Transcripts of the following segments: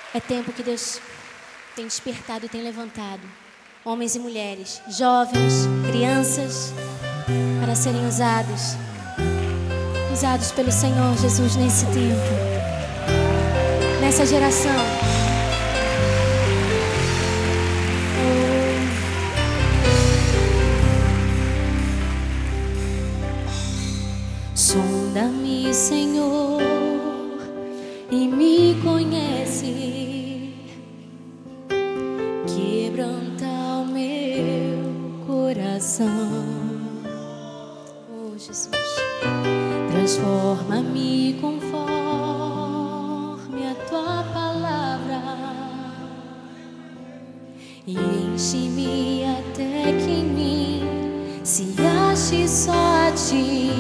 É tempo que Deus tem despertado e tem levantado homens e mulheres, jovens, crianças, para serem usados pelo Senhor Jesus nesse tempo, nessa geração. Sonda-me, Senhor, e me conhece, quebranta o meu coração. Oh, Jesus, transforma-me conforme a tua palavra e enche-me até que em mim se ache só a ti.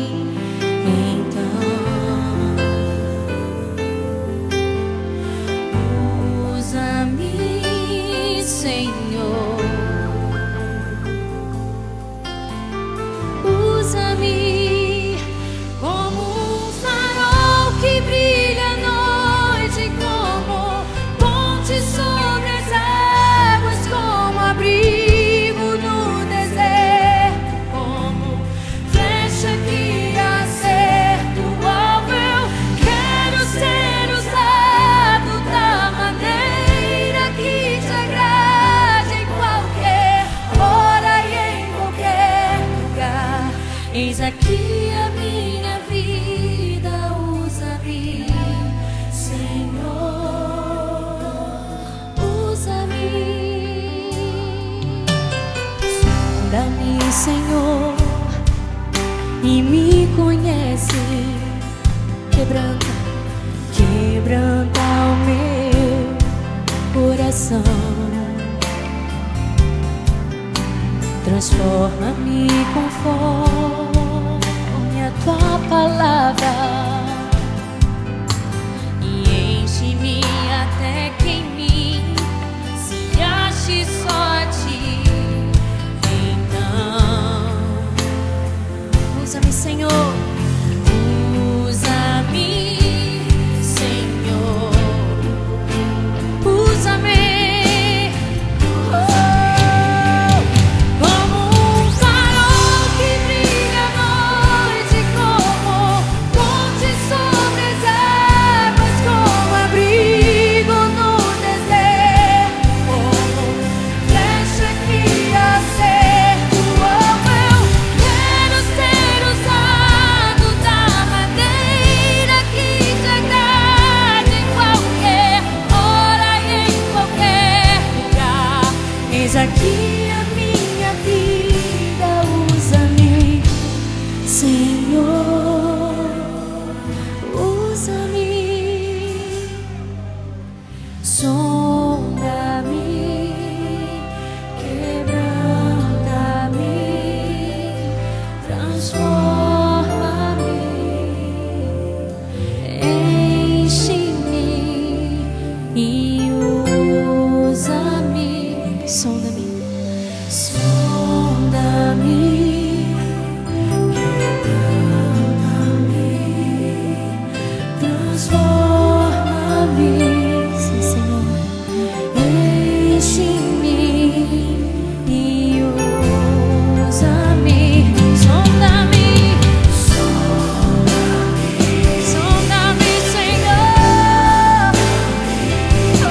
Usa-me como um farol que brilha à noite, como ponte sobre as águas, como abrigo no deserto, como flecha que acerta o alvo. Eu quero ser usado da maneira que te agrade, em qualquer hora e em qualquer lugar. Eis aqui a minha vida, usa-me, Senhor, usa-me. Sonda-me, Senhor, e me conhece, quebranta o meu coração. Transforma-me conforme a tua palavra e enche-me até que em mim se ache só a ti. Então, usa-me, Senhor. Usa-me, Senhor. Usa-me. Eis aqui a minha vida, usa-me, Senhor, usa-me. Sonda-me, quebranta-me, transforma-me, enche-me e usa-me. Sonda-me, sonda-me, quebranta-me, transforma-me, sim, Senhor, enche-me e usa-me. Sonda-me, sonda-me, sonda-me, Senhor. Oh,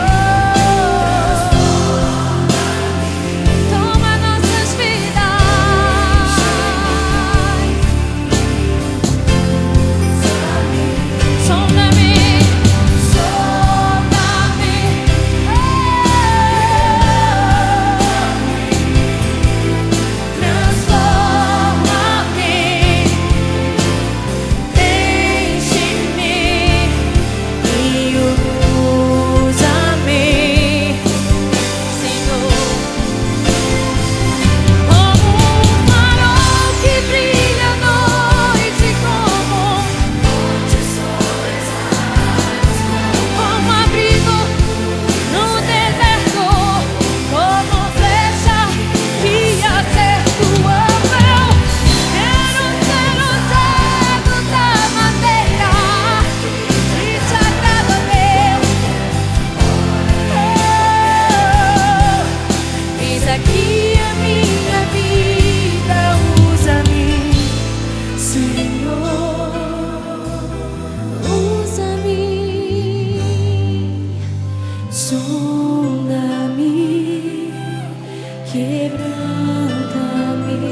Sonda-me, quebranta-me,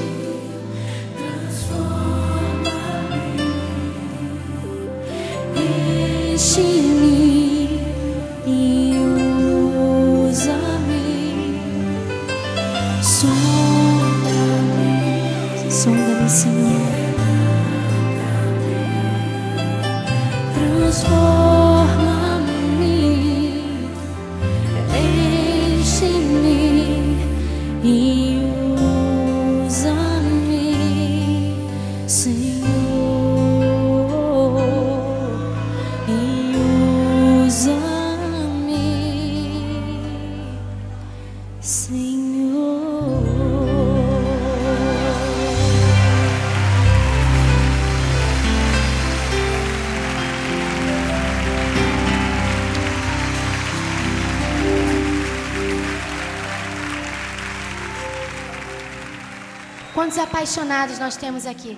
transforma-me, enche-me e usa-me. Sonda-me, sonda-me, Senhor. Transforma-me, enche-me e usa-me, Senhor, e usa-me, Senhor. Quantos apaixonados nós temos aqui?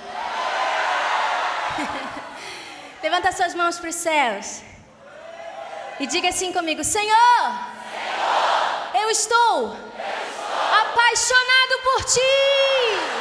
Levanta suas mãos para os céus e diga assim comigo: Senhor, eu estou apaixonado por Ti.